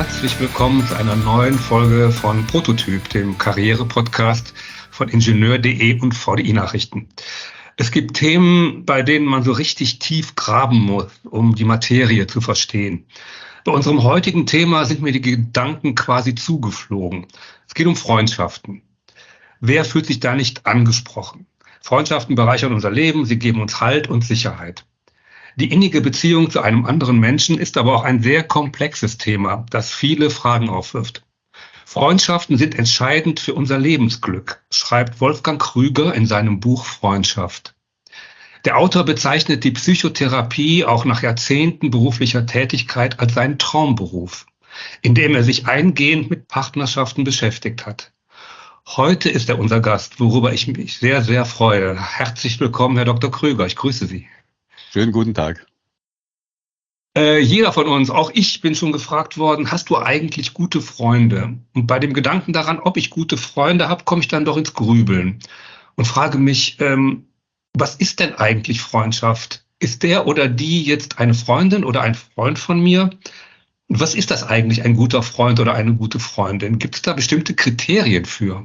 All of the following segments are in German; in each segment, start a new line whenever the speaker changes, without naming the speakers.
herzlich willkommen zu einer neuen Folge von Prototyp, dem Karriere-Podcast von Ingenieur.de und VDI Nachrichten. Es gibt Themen, bei denen man so richtig tief graben muss, um die Materie zu verstehen. Bei unserem heutigen Thema sind mir die Gedanken quasi zugeflogen. Es geht um Freundschaften. Wer fühlt sich da nicht angesprochen? Freundschaften bereichern unser Leben, sie geben uns Halt und Sicherheit. Die innige Beziehung zu einem anderen Menschen ist aber auch ein sehr komplexes Thema, das viele Fragen aufwirft. Freundschaften sind entscheidend für unser Lebensglück, schreibt Wolfgang Krüger in seinem Buch Freundschaft. Der Autor bezeichnet die Psychotherapie auch nach Jahrzehnten beruflicher Tätigkeit als seinen Traumberuf, in dem er sich eingehend mit Partnerschaften beschäftigt hat. Heute ist er unser Gast, worüber ich mich sehr, sehr freue. Herzlich willkommen, Herr Dr. Krüger. Ich grüße Sie.
Schönen guten Tag.
Jeder von uns, auch ich bin schon gefragt worden, hast du eigentlich gute Freunde? Und bei dem Gedanken daran, ob ich gute Freunde habe, komme ich dann doch ins Grübeln und frage mich, was ist denn eigentlich Freundschaft? Ist der oder die jetzt eine Freundin oder ein Freund von mir? Was ist das eigentlich, ein guter Freund oder eine gute Freundin? Gibt es da bestimmte Kriterien für?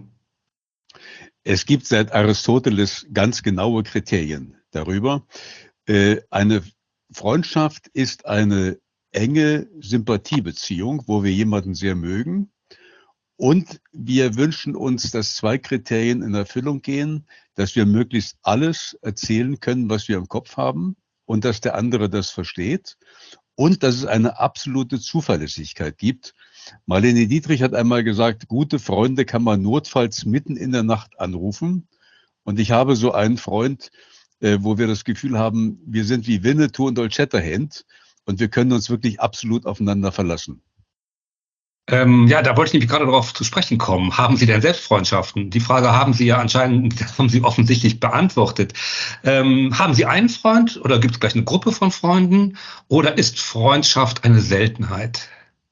Es gibt seit Aristoteles ganz genaue Kriterien darüber. Eine Freundschaft ist eine enge Sympathiebeziehung, wo wir jemanden sehr mögen. Und wir wünschen uns, dass zwei Kriterien in Erfüllung gehen, dass wir möglichst alles erzählen können, was wir im Kopf haben und dass der andere das versteht und dass es eine absolute Zuverlässigkeit gibt. Marlene Dietrich hat einmal gesagt, gute Freunde kann man notfalls mitten in der Nacht anrufen. Und ich habe so einen Freund, wo wir das Gefühl haben, wir sind wie Winnetou und Old Shatterhand und wir können uns wirklich absolut aufeinander verlassen.
Ja, da wollte ich nämlich gerade darauf zu sprechen kommen. Haben Sie denn selbst Freundschaften? Die Frage haben Sie ja anscheinend, haben Sie offensichtlich beantwortet. Haben Sie einen Freund oder gibt es gleich eine Gruppe von Freunden oder ist Freundschaft eine Seltenheit?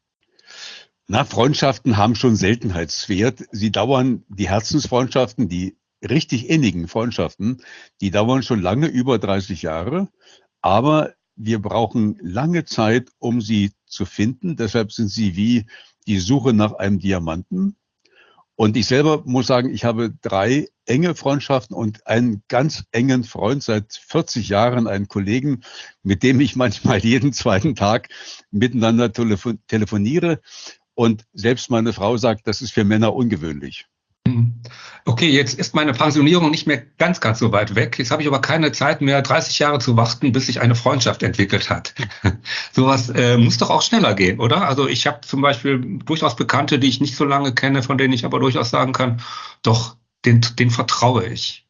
Na, Freundschaften haben schon Seltenheitswert. Sie dauern, die Herzensfreundschaften, die richtig innigen Freundschaften, die dauern schon lange über 30 Jahre, aber wir brauchen lange Zeit, um sie zu finden. Deshalb sind sie wie die Suche nach einem Diamanten. Und ich selber muss sagen, ich habe 3 enge Freundschaften und einen ganz engen Freund seit 40 Jahren, einen Kollegen, mit dem ich manchmal jeden zweiten Tag miteinander telefoniere. Und selbst meine Frau sagt, das ist für Männer ungewöhnlich.
Okay, jetzt ist meine Pensionierung nicht mehr ganz, ganz so weit weg. Jetzt habe ich aber keine Zeit mehr, 30 Jahre zu warten, bis sich eine Freundschaft entwickelt hat. Sowas muss doch auch schneller gehen, oder? Also ich habe zum Beispiel durchaus Bekannte, die ich nicht so lange kenne, von denen ich aber durchaus sagen kann, doch, den vertraue ich.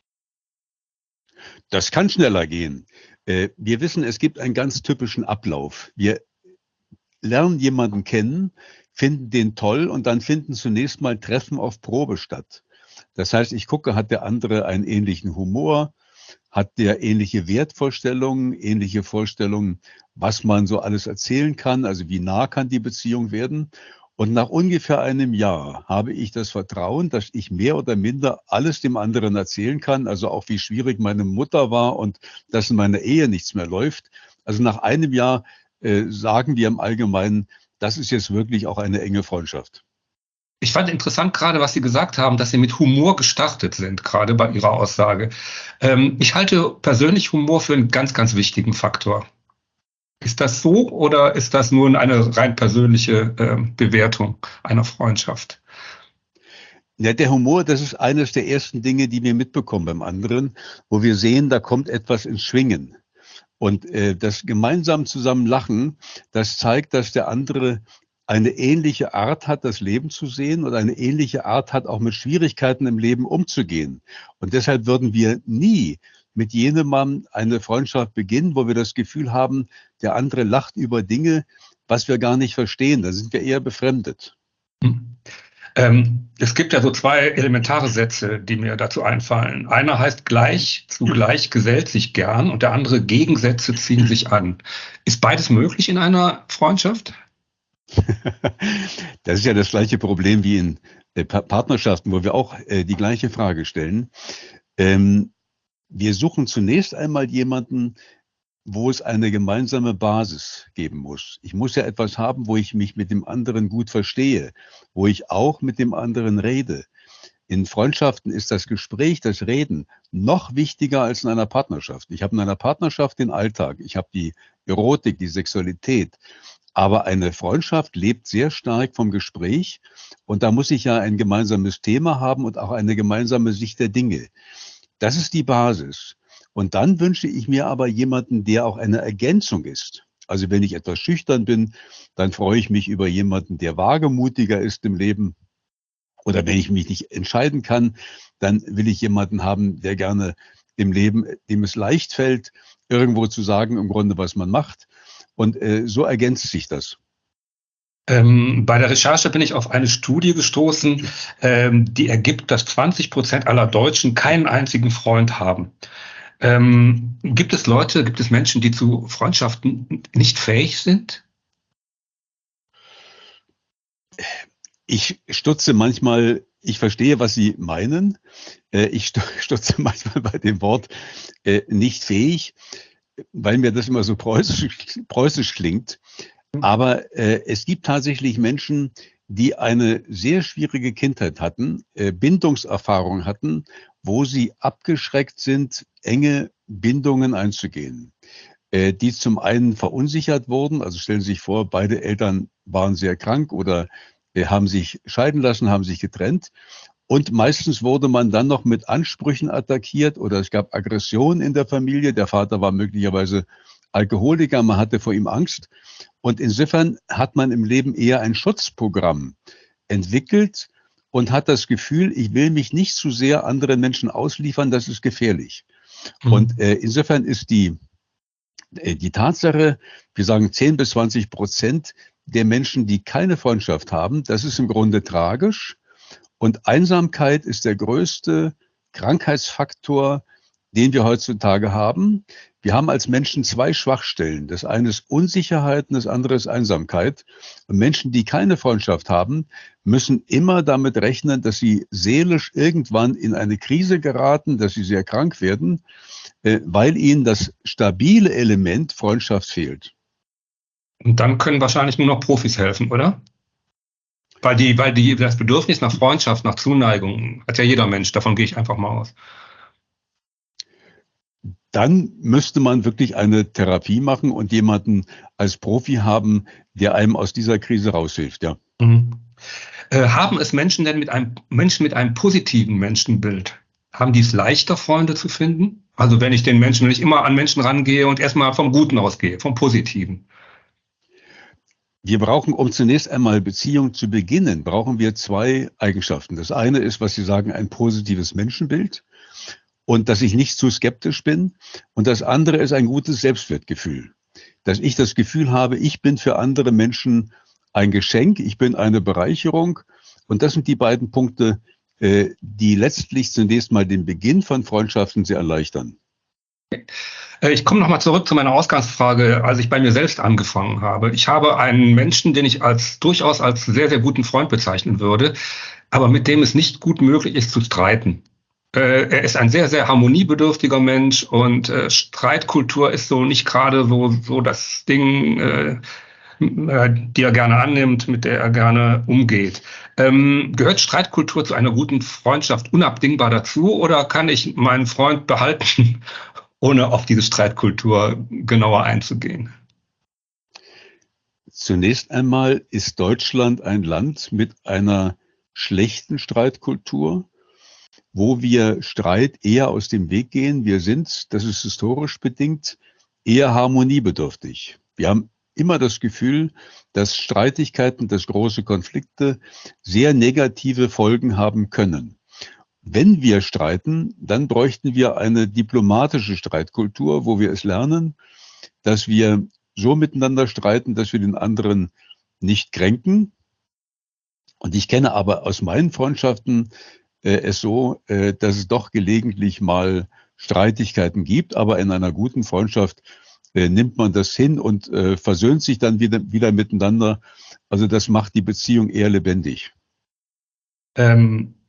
Das kann schneller gehen. Wir wissen, es gibt einen ganz typischen Ablauf. Wir lernen jemanden kennen, finden den toll und dann finden zunächst mal Treffen auf Probe statt. Das heißt, ich gucke, hat der andere einen ähnlichen Humor, hat der ähnliche Wertvorstellungen, ähnliche Vorstellungen, was man so alles erzählen kann, also wie nah kann die Beziehung werden. Und nach ungefähr einem Jahr habe ich das Vertrauen, dass ich mehr oder minder alles dem anderen erzählen kann, also auch wie schwierig meine Mutter war und dass in meiner Ehe nichts mehr läuft. Also nach einem Jahr sagen wir im Allgemeinen, das ist jetzt wirklich auch eine enge Freundschaft.
Ich fand interessant gerade, was Sie gesagt haben, dass Sie mit Humor gestartet sind, gerade bei Ihrer Aussage. Ich halte persönlich Humor für einen ganz, ganz wichtigen Faktor. Ist das so oder ist das nur eine rein persönliche Bewertung einer Freundschaft?
Ja, der Humor, das ist eines der ersten Dinge, die wir mitbekommen beim anderen, wo wir sehen, da kommt etwas ins Schwingen. Und das gemeinsam zusammen Lachen, das zeigt, dass der andere eine ähnliche Art hat, das Leben zu sehen oder eine ähnliche Art hat, auch mit Schwierigkeiten im Leben umzugehen. Und deshalb würden wir nie mit jemandem eine Freundschaft beginnen, wo wir das Gefühl haben, der andere lacht über Dinge, was wir gar nicht verstehen. Da sind wir eher befremdet.
Es gibt ja so 2 elementare Sätze, die mir dazu einfallen. Einer heißt gleich, zugleich gesellt sich gern und der andere Gegensätze ziehen sich an. Ist beides möglich in einer Freundschaft?
Das ist ja das gleiche Problem wie in Partnerschaften, wo wir auch die gleiche Frage stellen. Wir suchen zunächst einmal jemanden, wo es eine gemeinsame Basis geben muss. Ich muss ja etwas haben, wo ich mich mit dem anderen gut verstehe, wo ich auch mit dem anderen rede. In Freundschaften ist das Gespräch, das Reden noch wichtiger als in einer Partnerschaft. Ich habe in einer Partnerschaft den Alltag, ich habe die Erotik, die Sexualität. Aber eine Freundschaft lebt sehr stark vom Gespräch und da muss ich ja ein gemeinsames Thema haben und auch eine gemeinsame Sicht der Dinge. Das ist die Basis. Und dann wünsche ich mir aber jemanden, der auch eine Ergänzung ist. Also wenn ich etwas schüchtern bin, dann freue ich mich über jemanden, der wagemutiger ist im Leben. Oder wenn ich mich nicht entscheiden kann, dann will ich jemanden haben, der gerne im Leben, dem es leicht fällt, irgendwo zu sagen, im Grunde, was man macht. Und so ergänzt sich das.
Bei der Recherche bin ich auf eine Studie gestoßen, die ergibt, dass 20% aller Deutschen keinen einzigen Freund haben. Gibt es Menschen, die zu Freundschaften nicht fähig sind?
Ich stutze manchmal, ich verstehe, was Sie meinen. Ich stutze manchmal bei dem Wort nicht fähig, weil mir das immer so preußisch klingt. Aber es gibt tatsächlich Menschen, die eine sehr schwierige Kindheit hatten, Bindungserfahrung hatten, wo sie abgeschreckt sind, enge Bindungen einzugehen, die zum einen verunsichert wurden. Also stellen Sie sich vor, beide Eltern waren sehr krank oder haben sich scheiden lassen, haben sich getrennt. Und meistens wurde man dann noch mit Ansprüchen attackiert oder es gab Aggression in der Familie. Der Vater war möglicherweise Alkoholiker, man hatte vor ihm Angst. Und insofern hat man im Leben eher ein Schutzprogramm entwickelt und hat das Gefühl, ich will mich nicht zu sehr anderen Menschen ausliefern, das ist gefährlich. Und insofern ist die Tatsache, wir sagen 10-20% der Menschen, die keine Freundschaft haben, das ist im Grunde tragisch. Und Einsamkeit ist der größte Krankheitsfaktor, den wir heutzutage haben. Wir haben als Menschen zwei Schwachstellen. Das eine ist Unsicherheit und das andere ist Einsamkeit. Und Menschen, die keine Freundschaft haben, müssen immer damit rechnen, dass sie seelisch irgendwann in eine Krise geraten, dass sie sehr krank werden, weil ihnen das stabile Element Freundschaft fehlt.
Und dann können wahrscheinlich nur noch Profis helfen, oder? Weil das Bedürfnis nach Freundschaft, nach Zuneigung hat ja jeder Mensch. Davon gehe ich einfach mal aus.
Dann müsste man wirklich eine Therapie machen und jemanden als Profi haben, der einem aus dieser Krise raushilft, ja.
Haben es Menschen denn mit einem positiven Menschenbild? Haben die es leichter, Freunde zu finden? Also wenn ich immer an Menschen rangehe und erstmal vom Guten ausgehe, vom Positiven.
Wir brauchen, um zunächst einmal Beziehung zu beginnen, brauchen wir zwei Eigenschaften. Das eine ist, was Sie sagen, ein positives Menschenbild und dass ich nicht zu skeptisch bin. Und das andere ist ein gutes Selbstwertgefühl. Dass ich das Gefühl habe, ich bin für andere Menschen ein Geschenk, ich bin eine Bereicherung. Und das sind die beiden Punkte, die letztlich zunächst mal den Beginn von Freundschaften sehr erleichtern.
Ich komme nochmal zurück zu meiner Ausgangsfrage, als ich bei mir selbst angefangen habe. Ich habe einen Menschen, den ich durchaus als sehr, sehr guten Freund bezeichnen würde, aber mit dem es nicht gut möglich ist zu streiten. Er ist ein sehr, sehr harmoniebedürftiger Mensch und Streitkultur ist so nicht gerade so das Ding, die er gerne annimmt, mit der er gerne umgeht. Gehört Streitkultur zu einer guten Freundschaft unabdingbar dazu oder kann ich meinen Freund behalten, ohne auf diese Streitkultur genauer einzugehen?
Zunächst einmal ist Deutschland ein Land mit einer schlechten Streitkultur, wo wir Streit eher aus dem Weg gehen. Wir sind, das ist historisch bedingt, eher harmoniebedürftig. Wir haben immer das Gefühl, dass Streitigkeiten, dass große Konflikte sehr negative Folgen haben können. Wenn wir streiten, dann bräuchten wir eine diplomatische Streitkultur, wo wir es lernen, dass wir so miteinander streiten, dass wir den anderen nicht kränken. Und ich kenne aber aus meinen Freundschaften es so, dass es doch gelegentlich mal Streitigkeiten gibt, aber in einer guten Freundschaft nimmt man das hin und versöhnt sich dann wieder miteinander. Also das macht die Beziehung eher lebendig.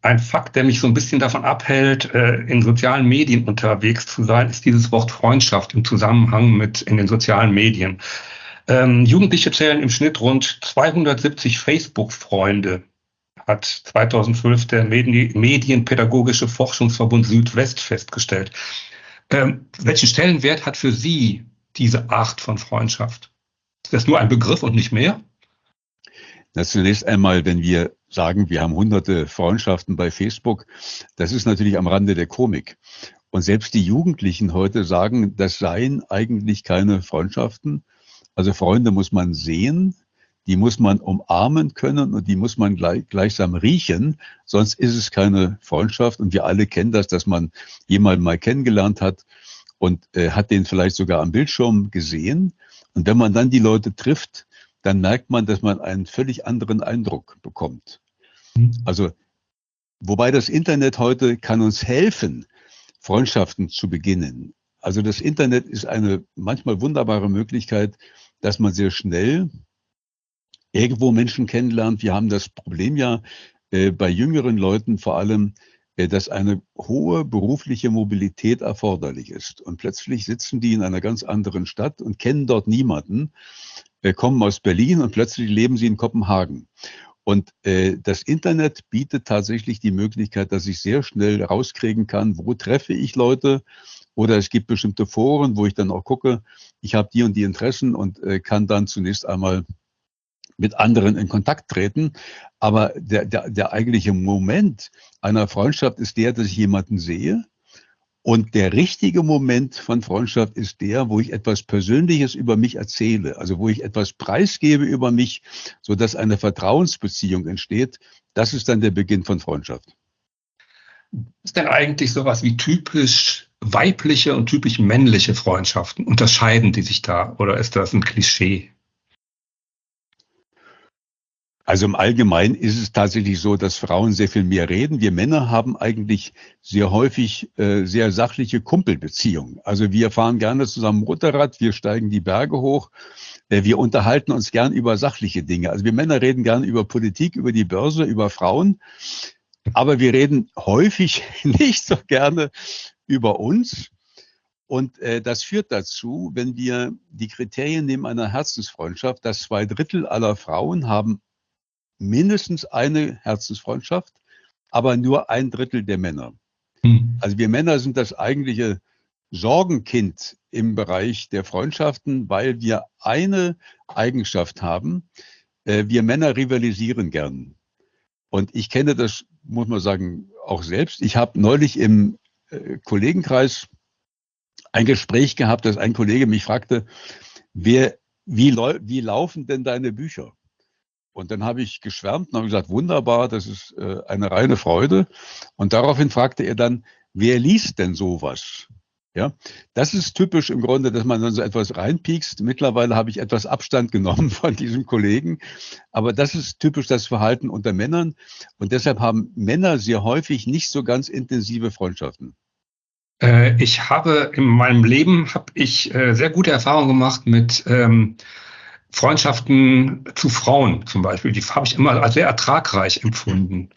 ein Fakt, der mich so ein bisschen davon abhält, in sozialen Medien unterwegs zu sein, ist dieses Wort Freundschaft im Zusammenhang mit in den sozialen Medien. Jugendliche zählen im Schnitt rund 270 Facebook-Freunde, hat 2012 der Medienpädagogische Forschungsverbund Südwest festgestellt. Welchen Stellenwert hat für Sie diese Art von Freundschaft? Ist das nur ein Begriff und nicht mehr?
Das zunächst einmal, wenn wir sagen, wir haben hunderte Freundschaften bei Facebook, das ist natürlich am Rande der Komik. Und selbst die Jugendlichen heute sagen, das seien eigentlich keine Freundschaften. Also Freunde muss man sehen, die muss man umarmen können und die muss man gleichsam riechen, sonst ist es keine Freundschaft. Und wir alle kennen das, dass man jemanden mal kennengelernt hat und hat den vielleicht sogar am Bildschirm gesehen. Und wenn man dann die Leute trifft, dann merkt man, dass man einen völlig anderen Eindruck bekommt. Also, wobei das Internet heute kann uns helfen, Freundschaften zu beginnen. Also das Internet ist eine manchmal wunderbare Möglichkeit, dass man sehr schnell irgendwo Menschen kennenlernt. Wir haben das Problem ja bei jüngeren Leuten vor allem, dass eine hohe berufliche Mobilität erforderlich ist. Und plötzlich sitzen die in einer ganz anderen Stadt und kennen dort niemanden, kommen aus Berlin und plötzlich leben sie in Kopenhagen. Und das Internet bietet tatsächlich die Möglichkeit, dass ich sehr schnell rauskriegen kann, wo treffe ich Leute. Oder es gibt bestimmte Foren, wo ich dann auch gucke, ich habe die und die Interessen und kann dann zunächst einmal mit anderen in Kontakt treten. Aber der eigentliche Moment einer Freundschaft ist der, dass ich jemanden sehe. Und der richtige Moment von Freundschaft ist der, wo ich etwas Persönliches über mich erzähle, also wo ich etwas preisgebe über mich, sodass eine Vertrauensbeziehung entsteht. Das ist dann der Beginn von Freundschaft.
Ist denn eigentlich sowas wie typisch weibliche und typisch männliche Freundschaften? Unterscheiden die sich da oder ist das ein Klischee?
Also im Allgemeinen ist es tatsächlich so, dass Frauen sehr viel mehr reden. Wir Männer haben eigentlich sehr häufig sehr sachliche Kumpelbeziehungen. Also wir fahren gerne zusammen Motorrad, wir steigen die Berge hoch, wir unterhalten uns gern über sachliche Dinge. Also wir Männer reden gerne über Politik, über die Börse, über Frauen, aber wir reden häufig nicht so gerne über uns. Und das führt dazu, wenn wir die Kriterien nehmen einer Herzensfreundschaft, dass 2/3 aller Frauen haben mindestens eine Herzensfreundschaft, aber nur 1/3 der Männer. Also wir Männer sind das eigentliche Sorgenkind im Bereich der Freundschaften, weil wir eine Eigenschaft haben. Wir Männer rivalisieren gern. Und ich kenne das, muss man sagen, auch selbst. Ich habe neulich im Kollegenkreis ein Gespräch gehabt, dass ein Kollege mich fragte, wie laufen denn deine Bücher? Und dann habe ich geschwärmt und habe gesagt, wunderbar, das ist eine reine Freude. Und daraufhin fragte er dann, wer liest denn sowas? Ja, das ist typisch im Grunde, dass man dann so etwas reinpiekst. Mittlerweile habe ich etwas Abstand genommen von diesem Kollegen. Aber das ist typisch das Verhalten unter Männern. Und deshalb haben Männer sehr häufig nicht so ganz intensive Freundschaften.
Ich habe in meinem Leben sehr gute Erfahrungen gemacht mit Freundschaften zu Frauen zum Beispiel. Die habe ich immer als sehr ertragreich empfunden.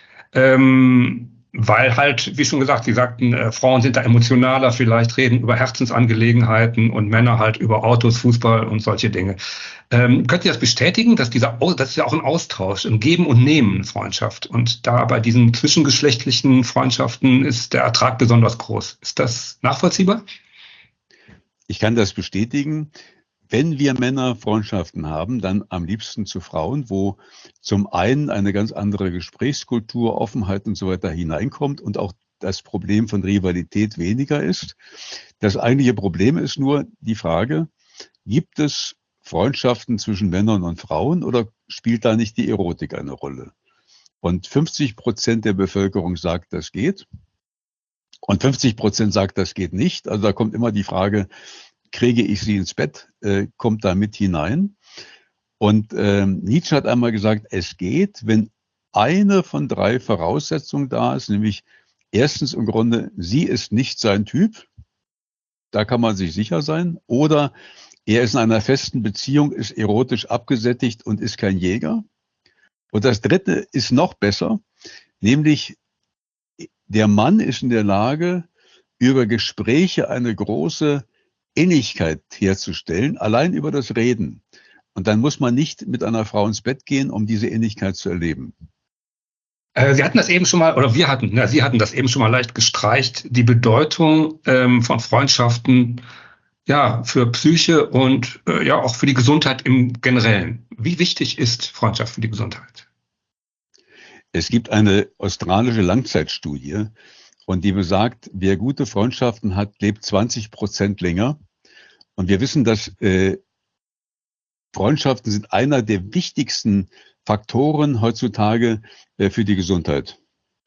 Weil halt, wie schon gesagt, Sie sagten, Frauen sind da emotionaler, vielleicht reden über Herzensangelegenheiten und Männer halt über Autos, Fußball und solche Dinge. Können Sie das bestätigen, dass das ist ja auch ein Austausch, ein Geben und Nehmen Freundschaft. Und da bei diesen zwischengeschlechtlichen Freundschaften ist der Ertrag besonders groß. Ist das nachvollziehbar?
Ich kann das bestätigen. Wenn wir Männer Freundschaften haben, dann am liebsten zu Frauen, wo zum einen eine ganz andere Gesprächskultur, Offenheit und so weiter hineinkommt und auch das Problem von Rivalität weniger ist. Das eigentliche Problem ist nur die Frage, gibt es Freundschaften zwischen Männern und Frauen oder spielt da nicht die Erotik eine Rolle? Und 50% der Bevölkerung sagt, das geht. Und 50% sagt, das geht nicht. Also da kommt immer die Frage, kriege ich sie ins Bett, kommt da mit hinein. Und Nietzsche hat einmal gesagt, es geht, wenn eine von 3 Voraussetzungen da ist, nämlich erstens im Grunde, sie ist nicht sein Typ, da kann man sich sicher sein, oder er ist in einer festen Beziehung, ist erotisch abgesättigt und ist kein Jäger. Und das Dritte ist noch besser, Nämlich, der Mann ist in der Lage, über Gespräche eine große Innigkeit herzustellen, allein über das Reden. Und dann muss man nicht mit einer Frau ins Bett gehen, um diese Innigkeit zu erleben.
Sie hatten das eben schon mal, oder Sie hatten das eben schon mal leicht gestreicht, die Bedeutung von Freundschaften, ja, für Psyche und ja auch für die Gesundheit im Generellen. Wie wichtig ist Freundschaft für die Gesundheit?
Es gibt eine australische Langzeitstudie und die besagt, wer gute Freundschaften hat, lebt 20% länger. Und wir wissen, dass Freundschaften sind einer der wichtigsten Faktoren heutzutage für die Gesundheit.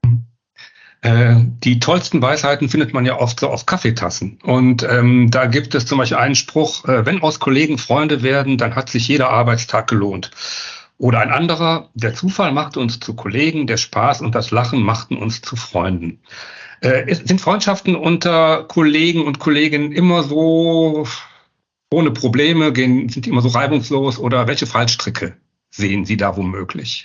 Die tollsten Weisheiten findet man ja oft so auf Kaffeetassen. Und da gibt es zum Beispiel einen Spruch, wenn aus Kollegen Freunde werden, dann hat sich jeder Arbeitstag gelohnt. Oder ein anderer, der Zufall machte uns zu Kollegen, der Spaß und das Lachen machten uns zu Freunden. Sind Freundschaften unter Kollegen und Kolleginnen immer so ohne Probleme, sind die immer so reibungslos oder welche Fallstricke sehen Sie da womöglich?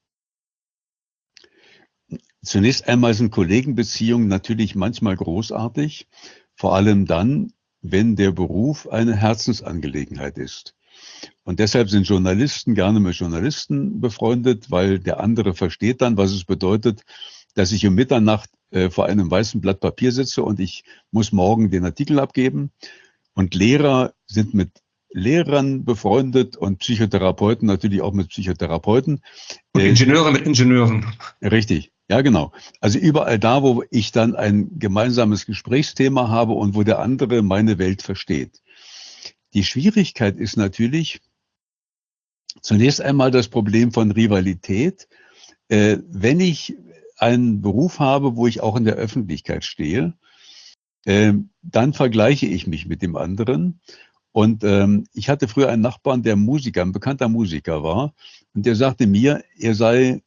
Zunächst einmal sind Kollegenbeziehungen natürlich manchmal großartig, vor allem dann, wenn der Beruf eine Herzensangelegenheit ist. Und deshalb sind Journalisten gerne mit Journalisten befreundet, weil der andere versteht dann, was es bedeutet, dass ich um Mitternacht vor einem weißen Blatt Papier sitze und ich muss morgen den Artikel abgeben. Und Lehrer sind mit Lehrern befreundet und Psychotherapeuten natürlich auch mit Psychotherapeuten.
Und Ingenieure mit Ingenieuren.
Richtig, ja genau. Also überall da, wo ich dann ein gemeinsames Gesprächsthema habe und wo der andere meine Welt versteht. Die Schwierigkeit ist natürlich zunächst einmal das Problem von Rivalität. Wenn ich einen Beruf habe, wo ich auch in der Öffentlichkeit stehe, dann vergleiche ich mich mit dem anderen. Und ich hatte früher einen Nachbarn, der Musiker, ein bekannter Musiker war. Und der sagte mir, er sei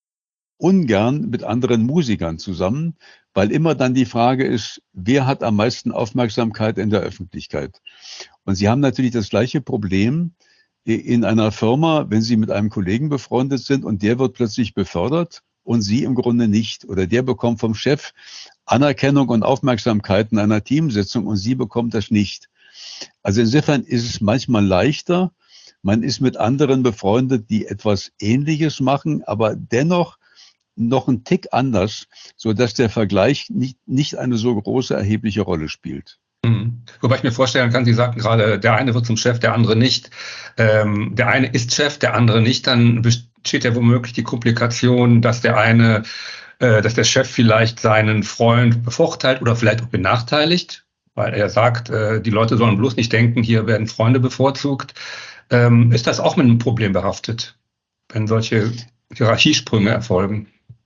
ungern mit anderen Musikern zusammen, weil immer dann die Frage ist, wer hat am meisten Aufmerksamkeit in der Öffentlichkeit? Und Sie haben natürlich das gleiche Problem in einer Firma, wenn Sie mit einem Kollegen befreundet sind und der wird plötzlich befördert und Sie im Grunde nicht. Oder der bekommt vom Chef Anerkennung und Aufmerksamkeit in einer Teamsitzung und Sie bekommt das nicht. Also insofern ist es manchmal leichter, man ist mit anderen befreundet, die etwas Ähnliches machen, aber dennoch noch einen Tick anders, sodass der Vergleich nicht eine so große, erhebliche Rolle spielt.
Wobei ich mir vorstellen kann, Sie sagten gerade, der eine wird zum Chef, der andere nicht. Der eine ist Chef, der andere nicht. Dann besteht ja womöglich die Komplikation, dass dass der Chef vielleicht seinen Freund bevorteilt oder vielleicht auch benachteiligt, weil er sagt, die Leute sollen bloß nicht denken, hier werden Freunde bevorzugt. Ist das auch mit einem Problem behaftet, wenn solche Hierarchiesprünge erfolgen?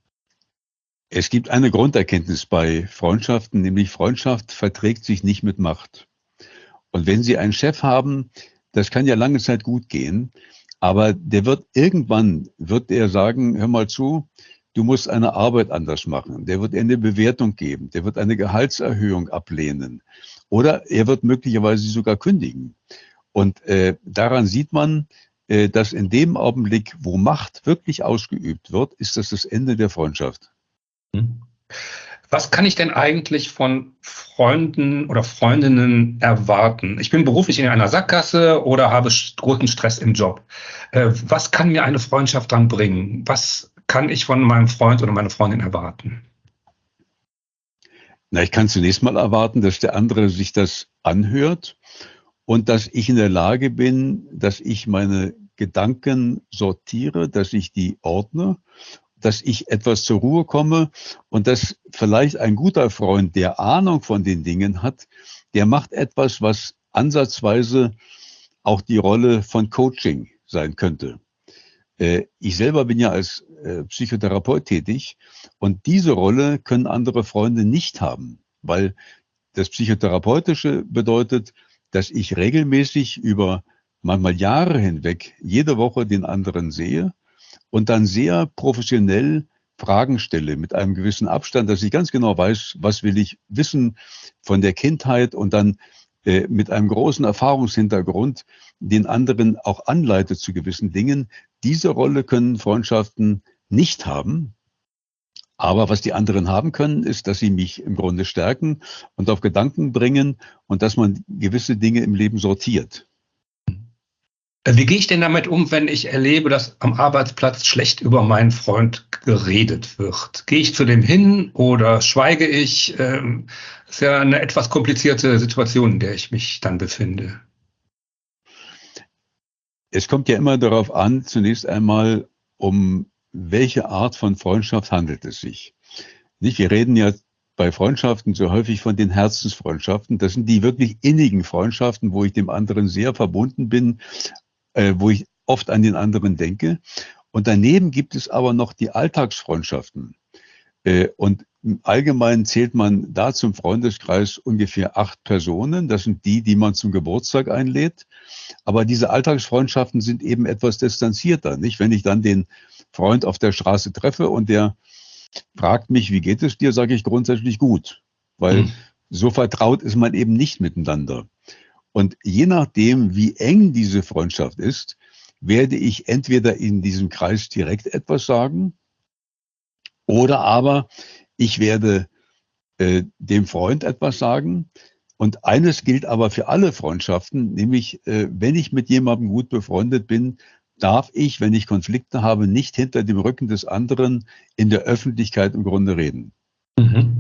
Es gibt eine Grunderkenntnis bei Freundschaften, nämlich Freundschaft verträgt sich nicht mit Macht. Und wenn Sie einen Chef haben, das kann ja lange Zeit gut gehen, aber der wird irgendwann sagen, hör mal zu, du musst eine Arbeit anders machen. Der wird eine Bewertung geben, der wird eine Gehaltserhöhung ablehnen oder er wird möglicherweise sogar kündigen. Und daran sieht man, dass in dem Augenblick, wo Macht wirklich ausgeübt wird, ist das Ende der Freundschaft.
Was kann ich denn eigentlich von Freunden oder Freundinnen erwarten? Ich bin beruflich in einer Sackgasse oder habe großen Stress im Job. Was kann mir eine Freundschaft dann bringen? Was kann ich von meinem Freund oder meiner Freundin erwarten?
Na, ich kann zunächst mal erwarten, dass der andere sich das anhört und dass ich in der Lage bin, dass ich meine Gedanken sortiere, dass ich die ordne, dass ich etwas zur Ruhe komme und dass vielleicht ein guter Freund, der Ahnung von den Dingen hat, der macht etwas, was ansatzweise auch die Rolle von Coaching sein könnte. Ich selber bin ja als Psychotherapeut tätig und diese Rolle können andere Freunde nicht haben, weil das Psychotherapeutische bedeutet, dass ich regelmäßig über manchmal Jahre hinweg jede Woche den anderen sehe und dann sehr professionell Fragen stelle mit einem gewissen Abstand, dass ich ganz genau weiß, was will ich wissen von der Kindheit und dann mit einem großen Erfahrungshintergrund den anderen auch anleite zu gewissen Dingen. Diese Rolle können Freundschaften nicht haben. Aber was die anderen haben können, ist, dass sie mich im Grunde stärken und auf Gedanken bringen und dass man gewisse Dinge im Leben sortiert.
Wie gehe ich denn damit um, wenn ich erlebe, dass am Arbeitsplatz schlecht über meinen Freund geredet wird? Gehe ich zu dem hin oder schweige ich? Ist ja eine etwas komplizierte Situation, in der ich mich dann befinde.
Es kommt ja immer darauf an, zunächst einmal, um welche Art von Freundschaft handelt es sich. Nicht? Wir reden ja bei Freundschaften so häufig von den Herzensfreundschaften. Das sind die wirklich innigen Freundschaften, wo ich dem anderen sehr verbunden bin, wo ich oft an den anderen denke. Und daneben gibt es aber noch die Alltagsfreundschaften. Und im Allgemeinen zählt man da zum Freundeskreis ungefähr 8 Personen. Das sind die, die man zum Geburtstag einlädt. Aber diese Alltagsfreundschaften sind eben etwas distanzierter, nicht? Wenn ich dann den Freund auf der Straße treffe und der fragt mich, wie geht es dir, sage ich grundsätzlich gut, weil so vertraut ist man eben nicht miteinander. Und je nachdem, wie eng diese Freundschaft ist, werde ich entweder in diesem Kreis direkt etwas sagen oder aber ich werde dem Freund etwas sagen. Und eines gilt aber für alle Freundschaften, nämlich wenn ich mit jemandem gut befreundet bin, darf ich, wenn ich Konflikte habe, nicht hinter dem Rücken des anderen in der Öffentlichkeit im Grunde reden.
Mhm.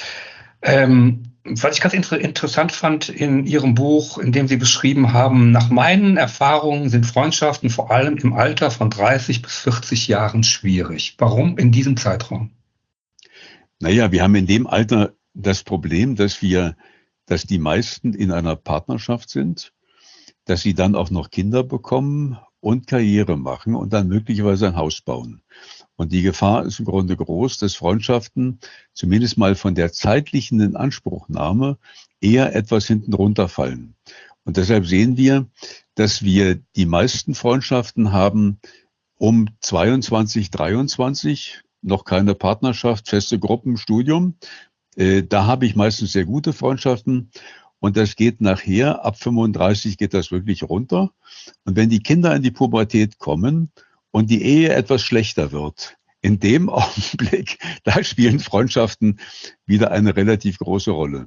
Was ich ganz interessant fand in Ihrem Buch, in dem Sie beschrieben haben, nach meinen Erfahrungen sind Freundschaften vor allem im Alter von 30 bis 40 Jahren schwierig. Warum in diesem Zeitraum?
Naja, wir haben in dem Alter das Problem, dass die meisten in einer Partnerschaft sind, dass sie dann auch noch Kinder bekommen und Karriere machen und dann möglicherweise ein Haus bauen. Und die Gefahr ist im Grunde groß, dass Freundschaften zumindest mal von der zeitlichen Inanspruchnahme eher etwas hinten runterfallen. Und deshalb sehen wir, dass wir die meisten Freundschaften haben um 22, 23, noch keine Partnerschaft, feste Gruppen, Studium. Da habe ich meistens sehr gute Freundschaften. Und das geht nachher, ab 35 geht das wirklich runter. Und wenn die Kinder in die Pubertät kommen und die Ehe etwas schlechter wird, in dem Augenblick, da spielen Freundschaften wieder eine relativ große Rolle.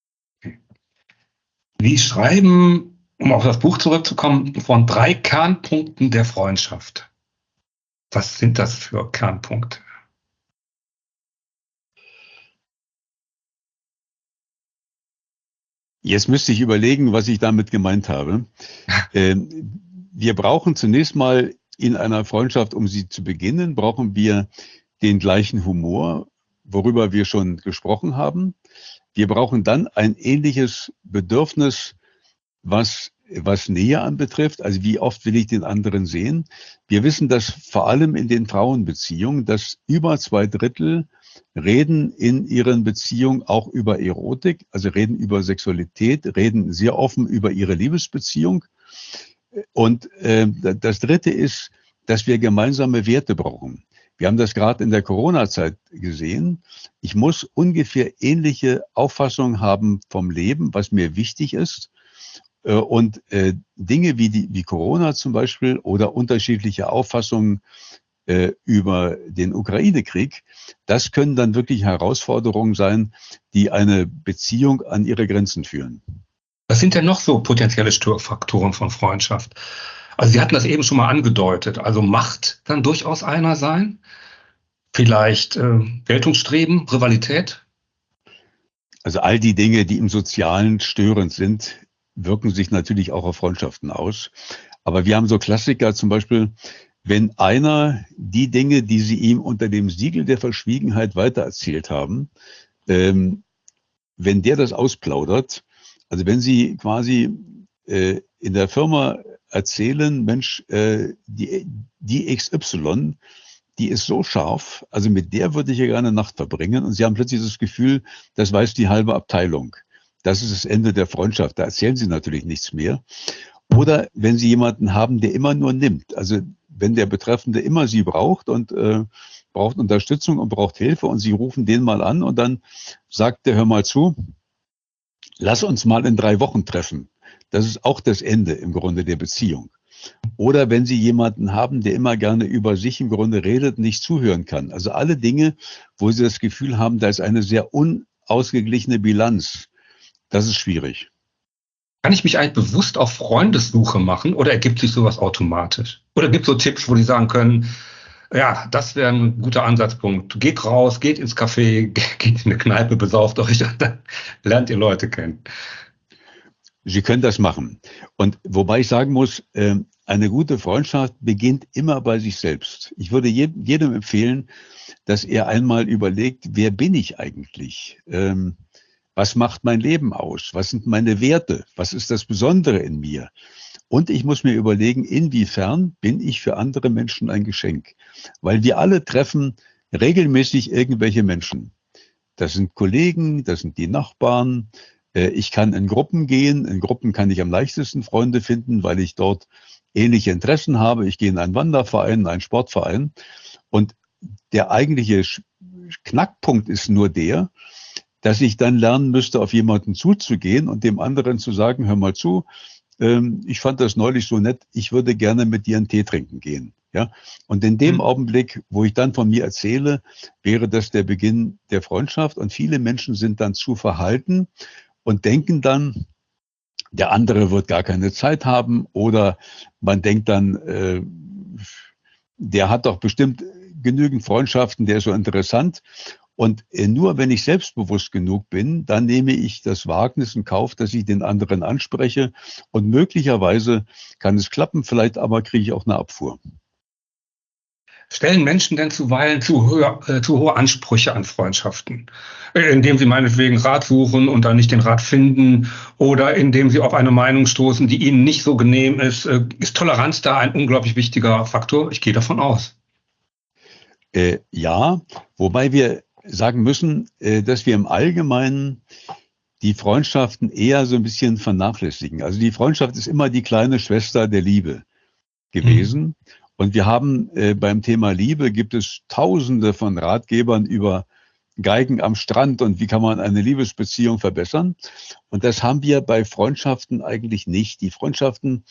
Sie schreiben, um auf das Buch zurückzukommen, von 3 Kernpunkten der Freundschaft. Was sind das für Kernpunkte?
Jetzt müsste ich überlegen, was ich damit gemeint habe. Wir brauchen zunächst mal in einer Freundschaft, um sie zu beginnen, brauchen wir den gleichen Humor, worüber wir schon gesprochen haben. Wir brauchen dann ein ähnliches Bedürfnis, was Nähe anbetrifft. Also wie oft will ich den anderen sehen? Wir wissen, dass vor allem in den Frauenbeziehungen, dass über 2/3 reden in ihren Beziehungen auch über Erotik, also reden über Sexualität, reden sehr offen über ihre Liebesbeziehung. Und das Dritte ist, dass wir gemeinsame Werte brauchen. Wir haben das gerade in der Corona-Zeit gesehen. Ich muss ungefähr ähnliche Auffassungen haben vom Leben, was mir wichtig ist. Und Dinge wie Corona zum Beispiel oder unterschiedliche Auffassungen über den Ukraine-Krieg, das können dann wirklich Herausforderungen sein, die eine Beziehung an ihre Grenzen führen.
Was sind denn noch so potenzielle Störfaktoren von Freundschaft? Also Sie hatten das eben schon mal angedeutet. Also Macht kann durchaus einer sein. Vielleicht Geltungsstreben, Rivalität.
Also all die Dinge, die im Sozialen störend sind, wirken sich natürlich auch auf Freundschaften aus. Aber wir haben so Klassiker, zum Beispiel, wenn einer die Dinge, die sie ihm unter dem Siegel der Verschwiegenheit weitererzählt haben, wenn der das ausplaudert, also wenn Sie quasi in der Firma erzählen, Mensch, die XY, die ist so scharf, also mit der würde ich ja gerne Nacht verbringen. Und Sie haben plötzlich das Gefühl, das weiß die halbe Abteilung. Das ist das Ende der Freundschaft. Da erzählen Sie natürlich nichts mehr. Oder wenn Sie jemanden haben, der immer nur nimmt. Also wenn der Betreffende immer Sie braucht und braucht Unterstützung und braucht Hilfe und Sie rufen den mal an und dann sagt der, hör mal zu, lass uns mal in 3 Wochen treffen. Das ist auch das Ende im Grunde der Beziehung. oder wenn Sie jemanden haben, der immer gerne über sich im Grunde redet, nicht zuhören kann. Also alle Dinge, wo Sie das Gefühl haben, da ist eine sehr unausgeglichene Bilanz. Das ist schwierig.
Kann ich mich eigentlich bewusst auf Freundessuche machen oder ergibt sich sowas automatisch? Oder gibt es so Tipps, wo die sagen können, ja, das wäre ein guter Ansatzpunkt. Geht raus, geht ins Café, geht in eine Kneipe, besauft euch, dann lernt ihr Leute kennen.
Sie können das machen. Und wobei ich sagen muss, eine gute Freundschaft beginnt immer bei sich selbst. Ich würde jedem empfehlen, dass er einmal überlegt, wer bin ich eigentlich? Was macht mein Leben aus? Was sind meine Werte? Was ist das Besondere in mir? Und ich muss mir überlegen, inwiefern bin ich für andere Menschen ein Geschenk? Weil wir alle treffen regelmäßig irgendwelche Menschen. Das sind Kollegen, das sind die Nachbarn. Ich kann in Gruppen gehen. In Gruppen kann ich am leichtesten Freunde finden, weil ich dort ähnliche Interessen habe. Ich gehe in einen Wanderverein, einen Sportverein. Und der eigentliche Knackpunkt ist nur der, dass ich dann lernen müsste, auf jemanden zuzugehen und dem anderen zu sagen, hör mal zu, ich fand das neulich so nett, ich würde gerne mit dir einen Tee trinken gehen. Ja? Und in dem Augenblick, wo ich dann von mir erzähle, wäre das der Beginn der Freundschaft. Und viele Menschen sind dann zu verhalten und denken dann, der andere wird gar keine Zeit haben, oder man denkt dann, der hat doch bestimmt genügend Freundschaften, der ist so interessant. Und nur wenn ich selbstbewusst genug bin, dann nehme ich das Wagnis in Kauf, dass ich den anderen anspreche. Und möglicherweise kann es klappen, vielleicht aber kriege ich auch eine Abfuhr.
Stellen Menschen denn zuweilen zu hohe Ansprüche an Freundschaften, indem sie meinetwegen Rat suchen und dann nicht den Rat finden oder indem sie auf eine Meinung stoßen, die ihnen nicht so genehm ist? Ist Toleranz da ein unglaublich wichtiger Faktor? Ich gehe davon aus.
Ja, wobei wir sagen müssen, dass wir im Allgemeinen die Freundschaften eher so ein bisschen vernachlässigen. Also die Freundschaft ist immer die kleine Schwester der Liebe gewesen. Und wir haben beim Thema Liebe gibt es Tausende von Ratgebern über Geigen am Strand und wie kann man eine Liebesbeziehung verbessern. Und das haben wir bei Freundschaften eigentlich nicht. Die Freundschaften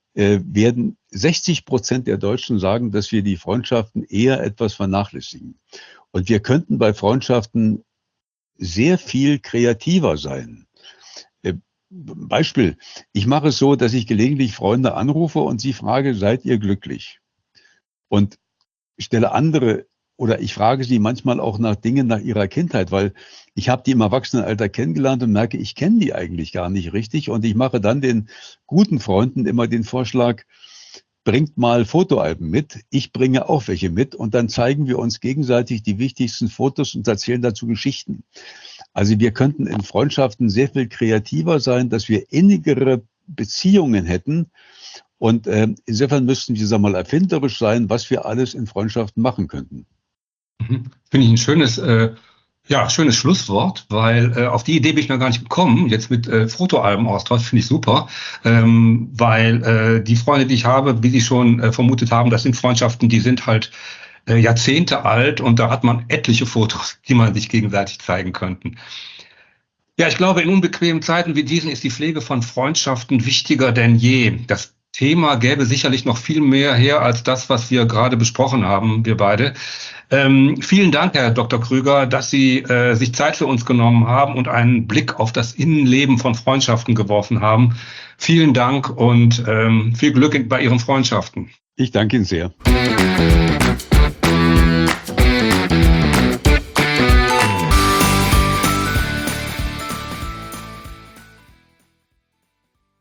60% der Deutschen sagen, dass wir die Freundschaften eher etwas vernachlässigen. Und wir könnten bei Freundschaften sehr viel kreativer sein. Beispiel, ich mache es so, dass ich gelegentlich Freunde anrufe und sie frage, seid ihr glücklich? Und stelle andere, oder ich frage sie manchmal auch nach Dingen nach ihrer Kindheit, weil ich habe die im Erwachsenenalter kennengelernt und merke, ich kenne die eigentlich gar nicht richtig. Und ich mache dann den guten Freunden immer den Vorschlag, bringt mal Fotoalben mit, ich bringe auch welche mit und dann zeigen wir uns gegenseitig die wichtigsten Fotos und erzählen dazu Geschichten. Also wir könnten in Freundschaften sehr viel kreativer sein, dass wir innigere Beziehungen hätten. Und insofern müssten wir, sagen wir mal, erfinderisch sein, was wir alles in Freundschaften machen könnten.
Finde ich ein schönes Schlusswort, weil auf die Idee bin ich noch gar nicht gekommen, jetzt mit Fotoalben-Austausch, finde ich super, weil die Freunde, die ich habe, wie Sie schon vermutet haben, das sind Freundschaften, die sind halt Jahrzehnte alt und da hat man etliche Fotos, die man sich gegenseitig zeigen könnten. Ja, ich glaube, in unbequemen Zeiten wie diesen ist die Pflege von Freundschaften wichtiger denn je. Das Thema gäbe sicherlich noch viel mehr her als das, was wir gerade besprochen haben, wir beide. Vielen Dank, Herr Dr. Krüger, dass Sie sich Zeit für uns genommen haben und einen Blick auf das Innenleben von Freundschaften geworfen haben. Vielen Dank und viel Glück bei Ihren Freundschaften.
Ich danke Ihnen sehr.